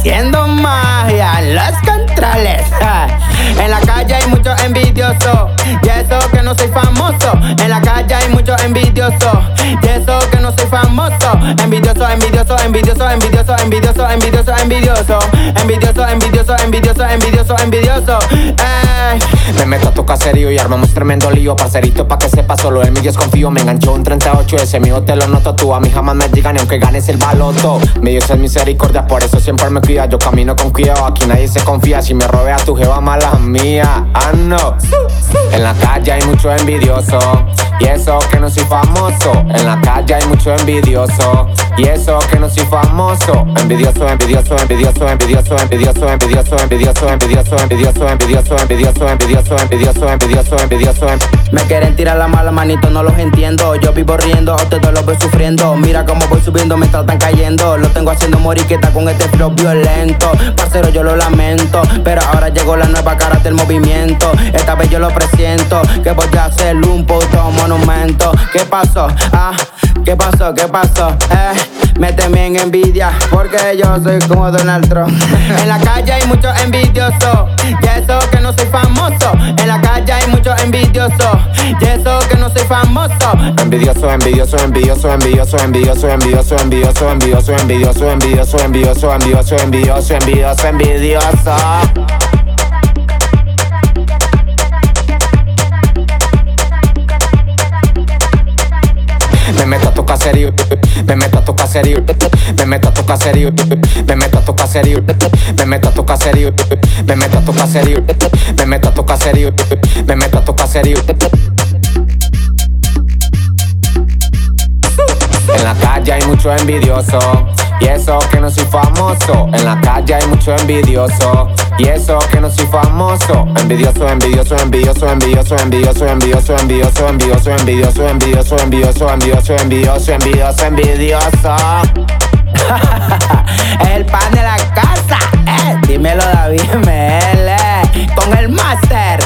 haciendo magia en los controles. En la calle hay muchos envidiosos, y eso que no soy famoso. En la calle hay muchos envidiosos, y eso que no soy famoso. Envidioso, envidioso, envidioso, envidioso, envidioso, envidioso, envidioso. Envidioso, envidioso, envidioso, envidioso, envidioso. Me meto a tu caserío y armamos tremendo lío. Parcerito, pa' que sepa, solo en mí desconfío. Me enganchó un 38, ese mío te lo noto. Tú a mí jamás me digan ni aunque ganes el baloto. Mi Dios es misericordia, por eso siempre me cuida. Yo camino con cuidado, aquí nadie se confía. Si me robé a tu jeva, mala mía. Ah, no. En la calle hay mucho envidioso, y eso que no soy famoso. En la calle hay mucho envidioso, y eso que no soy famoso. Envidioso, envidioso, envidioso, envidioso, envidioso, envidioso, envidioso, envidioso, envidioso, envidioso, envidioso, envidioso, envidioso, envidioso, envidioso. Me quieren tirar la mala manito, no los entiendo. Yo vivo riendo, ustedes los voy sufriendo. Mira cómo voy subiendo mientras están cayendo. Lo tengo haciendo moriqueta con este flow violento. Parcero, yo lo lamento, pero ahora llegó la nueva cara del movimiento. Esta vez yo lo presiento, que voy a hacer un puto monumento. ¿Qué pasó? ¿Qué pasó? ¿Qué pasó? Méteme en envidia, porque yo soy como Donald Trump. En la calle hay muchos envidiosos, y eso que no soy famoso. En la calle hay muchos envidiosos, y eso que no soy famoso. Envidioso, envidioso, envidioso, envidioso, envidioso, envidioso, envidioso, envidioso, envidioso, envidioso, envidioso, envidioso, envidioso, envidioso, envidioso. Me meto a tu caserío, me meto a tu caserío, me meto a tu caserío, me meto a tu caserío, me meto a tu caserío, me meto a tu caserío, me meto a tu caserío, me meto a tu caserío. En la calle hay mucho envidioso, y eso que no soy famoso. En la calle hay mucho envidioso, y eso que no soy famoso. Envidioso, envidioso, envidioso, envidioso, envidioso, envidioso, envidioso, envidioso, envidioso, envidioso, envidioso, envidioso, envidioso, envidioso, envidioso. El pan de la casa, dímelo David ML, con el máster.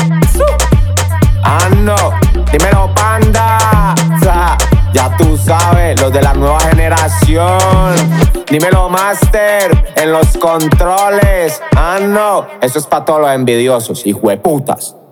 Ah, no, dímelo, panda. Ya tú sabes, los de la nueva generación. Dímelo, master, en los controles. Ah, no, eso es pa' todos los envidiosos, hijueputas.